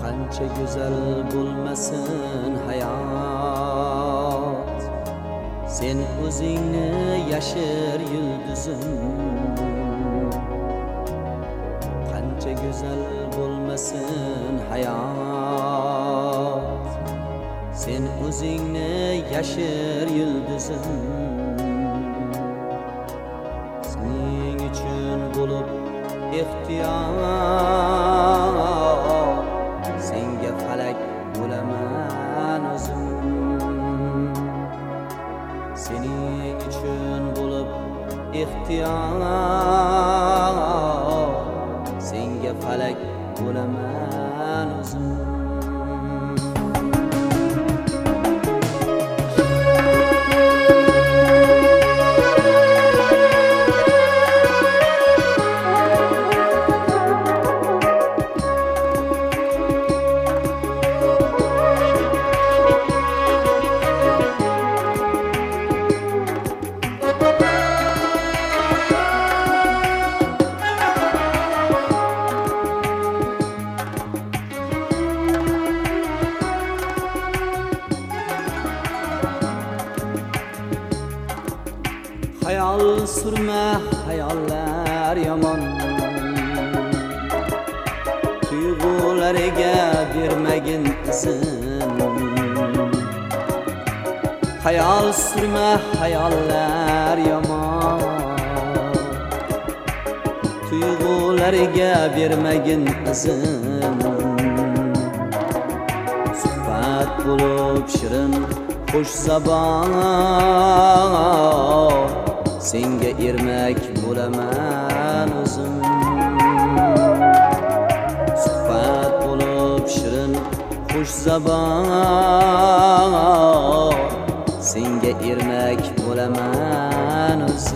Qancha go'zal bo'lmasin hayot, sen o'zingni yashir yulduzim. Qancha go'zal bo'lmasin hayot, sen o'zingni yashir yulduzim. Sening uchun bo'lib ixtiyor, senga falak bo'laman o'zim. Sening uchun bo'lib ixtiyor, senga falak bo'laman o'zim. Hayal sürme, hayaller yaman, tuyg'ulariga bermagin izin. Hayal sürme, hayaller yaman, tuyg'ulariga bermagin izin. Suhbat bo'lib shirin xush zabon, senga ermak bo'laman o'zim. Suhbat bo'lib shirin xush zabon, senga ermak bo'laman o'zim.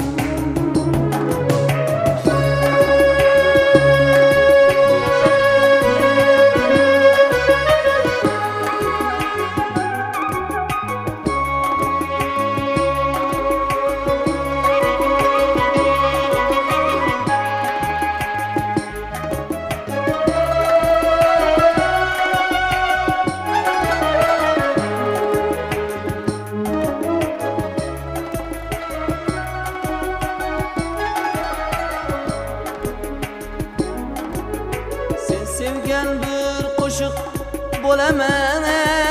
Sevgan bir qo'shiq bo'laman,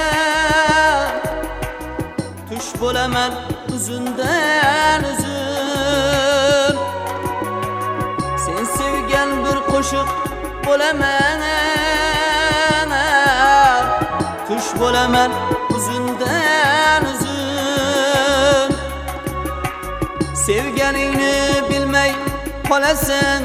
tush bo'laman uzundan uzun. Sen sevgan bir qo'shiq bo'laman, tush bo'laman uzundan uzun. Sevganingni bilmay qolasan,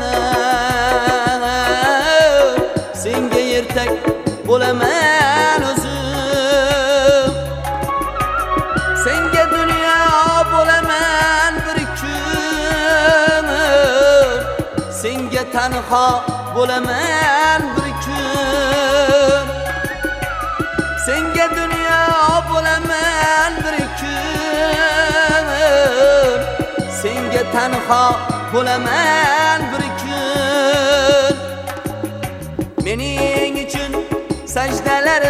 senga ertak bo'laman o'zim. Senga dunyo bo'laman bir kun, senga tanho bo'laman bir kun. Senga dunyo bo'laman bir kun, senga tanho bo'laman bir kun. Mening uchun sajdalar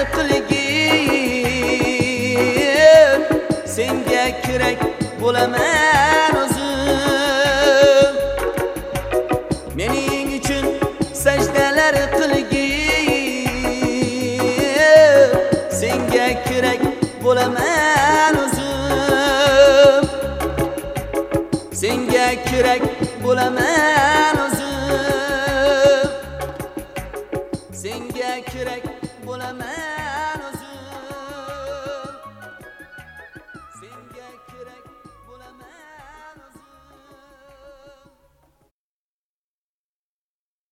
qilgin, senga kerak bo'laman o'zim. Mening uchun sajdalar qilgin, senga kerak bo'laman o'zim. Senga kerak bo'laman o'zim.